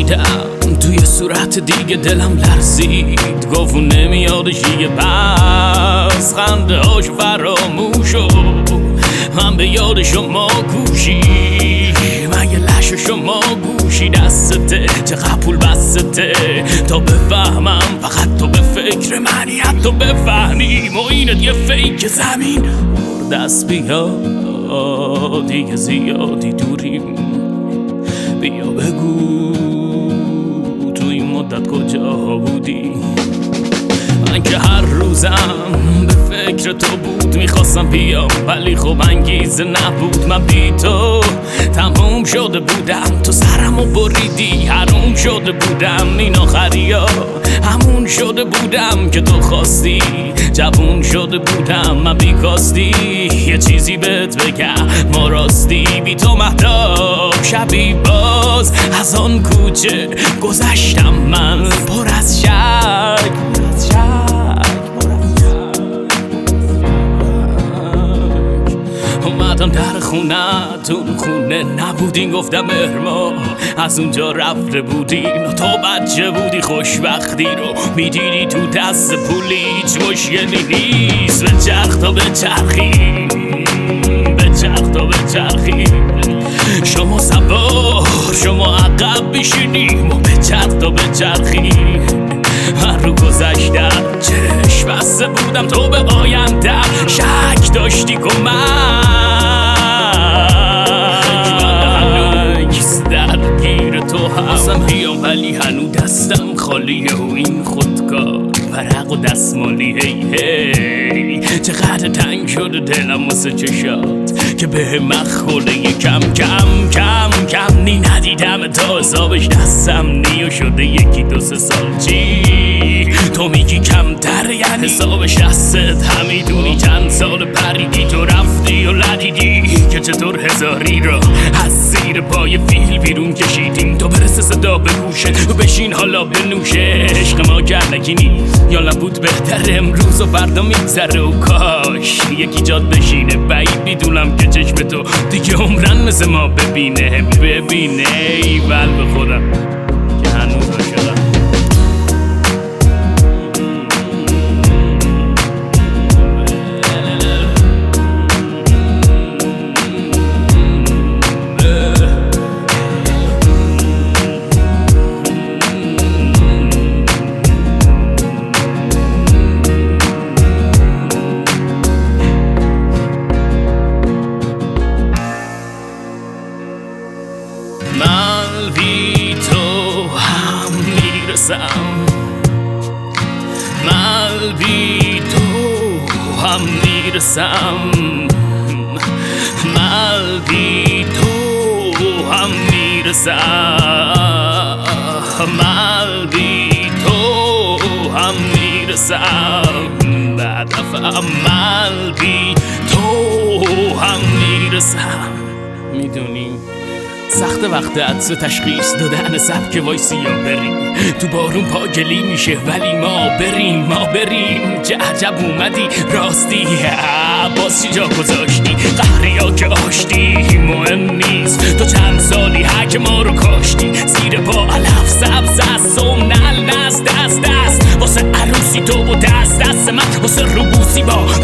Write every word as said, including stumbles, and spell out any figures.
دیدم توی صورت دیگه دلم لرزید، گفت نمیادش دیگه پس خنده هاش فراموش و من به یاد شما کوشی، من یه لش شما گوشی دستته چقدر پول بسته تا بفهمم فقط تو به فکر منی، حتی بفهمی معینت یه فیک زمین دست بیا دیگه زیادی دوریم، بیا بگو تو این مدت کجا بودی. من که هر روزم به فکر تو بود، میخواستم بیام ولی خب انگیزه نبود. من بی تو تموم شده بودم، تو سرمو بریدی حروم شده بودم. این آخری ها همون شده بودم که تو خواستی، جوون شده بودم من بی کاستی. یه چیزی بهت بگم ما راستی بی تو مهتاب شبی باز از آن کوچه گذشتم من پر از شک اومدم در خونتون، خونه نبودین گفتم مهرما از اونجا رفته بودین، تو بچه بودی خوشبختی رو میدیدی تو دست پولی، هیچ مشکلی نیست به چرخ تا به چرخی به چرخ تا به چرخی شما سوار شما عقب بشینیم و به چرخ تا به چرخی. هر رو گذشتم چشم بسته بودم تو به آیندم شک داشتی کمک، درگیر تو هستم بیام ولی هنو دستم خالیه و این خودکار ورق و دستمالی. هی هی چقدر تنگ شده دلم واسه چشات که به مخوله کم کم کم کم نی ندیدم تا حسابش دستم نیو شده یکی دو سه سال. چی تو میگی کمتر یعنی حسابش دستت همیدونی چند سال پریدی تو رفتی و ندیدی که چطور هزاری رو از زیر پای فیل بیرون کشیدیم. تو برسه صدا به گوشه و بشین حالا بنوشه، عشق ما گرنگی نیست یا نبود بهتر امروز و فردا میگذره و کاش یکی جاد بشینه. بعید میدونم که چشم تو دیگه عمرن مثل ما ببینه ببینه ایول به خودم که هنوز شدم. من بی تو هم میرسم، من بی تو هم میرسم، من بی تو هم میرسم، من بی تو هم میرسم، بعد دفعه من بی تو هم میرسم. میدونی سخت وقت عدس تشخیص دادن سبک وایسی یا بریم تو بارون پاگلی میشه ولی ما بریم ما بریم. چه عجب اومدی راستی باز چی جا گذاشتی قهریا که آشتی مهم نیست تو چند سالی هک ما رو کاشتی زیر پا علف سبز از سوم نل نست دست دست واسه عروسی تو و دست دست من واسه روبوسی با